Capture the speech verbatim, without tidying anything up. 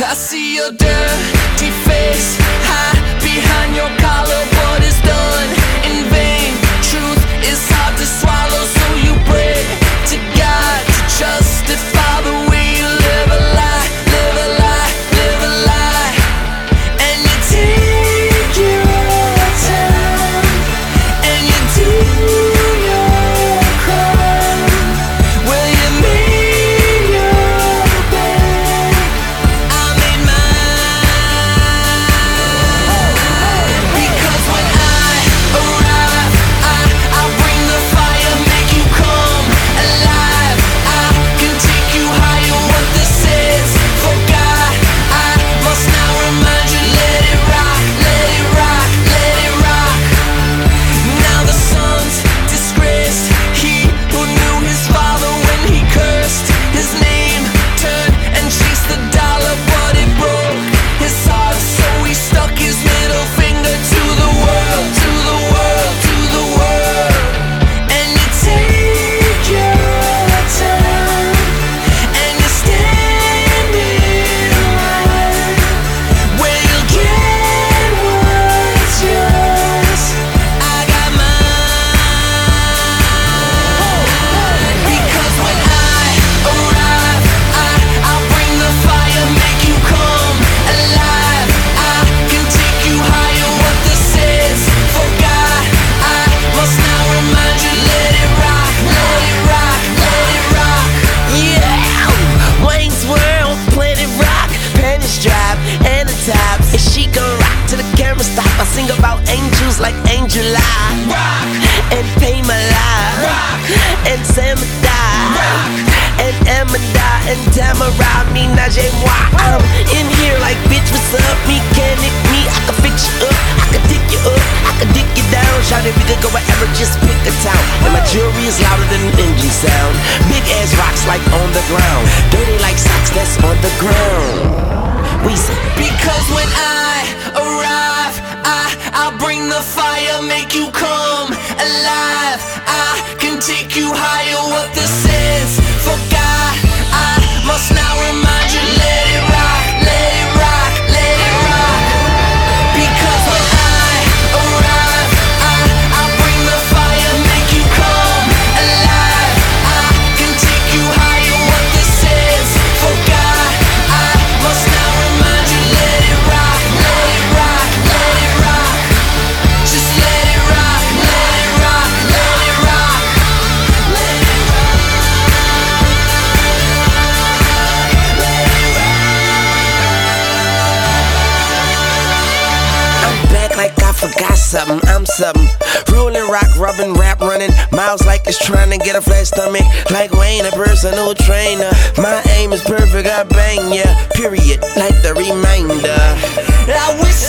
I see your dirty face hide behind your collar, but it's done in vain. Truth is hard to swallow, so you pray to God to justify the way you live a lie, live a lie, live a lie. And you take your time, and you do your crime. Well, you made your bed, I made mine. Because when I arrive, I, I bring the fire, make you come alive. I can take you higher, what this is. For God, I must now remind you, let it rock, let it rock, let it rock. Now the son's disgraced, he who knew his father when he cursed his name, turned and chased the dollar, but it broke his heart, so he stuck his middle finger to the world, to the world, to the world. And you take your time, and you stand in line, where you'll get what's yours. I got mine. Because when I arrive, I, I'll bring the fire, make you come alive. I can take you higher, what this is. For God, I must now remind you, let it rock, let it rock, let it rock. Yeah, Wayne's World, Planet Rock, panties drop, and the tops. If she gon' rock to the camera stop, I sing about angels like Angel I rock, and Pay My Life, rock, and Samadai, rock, and Amanda, and Tamara, me, Najee, moi. I'm in here like, bitch, what's up? Mechanic, me, I can fix you up, I can dick you up, I can dick you down. Shout if we could go wherever, just pick a town. And my jewelry is louder than an engine sound. Big ass rocks like on the ground, dirty like socks that's on the ground. We say, because when I arrive, I, I'll bring the fire, make you come alive. I can take you higher, what this is. For God, I must now remind you, let it rock, let it rock, let it rock. Because when I arrive, I, I'll bring the fire, make you come alive. I can take you higher, what this is. For God, I must now remind you, let it rock, let it rock, let it rock. Just let it rock, let it rock, let it rock, let it rock, let it rock. I'm back like I forgot something, I'm something. Rolling rock, rubbing, rap, running miles like it's trying to get a flat stomach. Like Wayne, a personal trainer. My aim is perfect, I bang ya, period, like the reminder. I wish